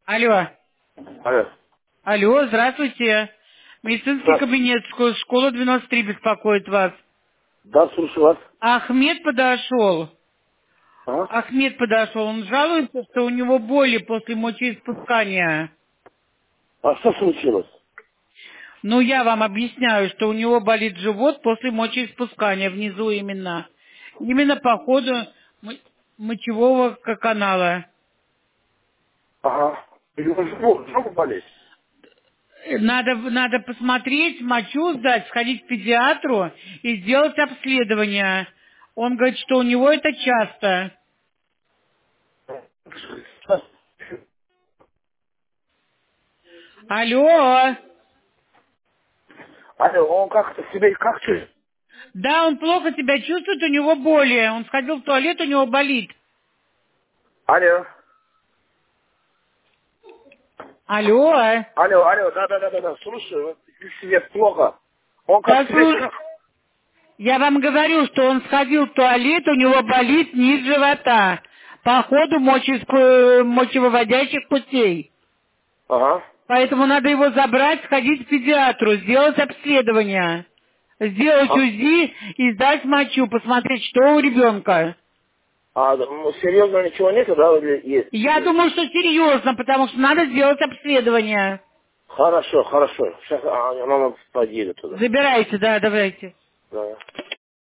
Алло. Алло. Алло, здравствуйте. Медицинский Да, кабинет, школа 93 беспокоит вас. да, слушаю вас. Ахмед подошел. А? Ахмед подошел. Он жалуется, что у него боли после мочеиспускания. А что случилось? Ну, я вам объясняю, что у него болит живот после мочеиспускания, внизу именно. Именно по ходу мочевого канала. Ага. У него живот болит. Надо посмотреть, мочу сдать, сходить к педиатру и сделать обследование. Он говорит, что у него это часто. Алло. Алло, он как-то себе как чувствует? Да, он плохо себя чувствует, у него боли. Он сходил в туалет, у него болит. Алло. Алло. Алло, да, слушаю. Себе плохо. Он как себе как? Я вам говорю, что он сходил в туалет, у него болит низ живота по ходу мочевыводящих путей. Ага. Поэтому надо его забрать, сходить к педиатру, сделать обследование, сделать УЗИ и сдать мочу, посмотреть, что у ребенка. Ну, серьезно ничего нету, да, или есть? Я думаю, что серьезно, потому что надо сделать обследование. Хорошо. Сейчас мама поедет туда. Забирайте, да, давайте. Да.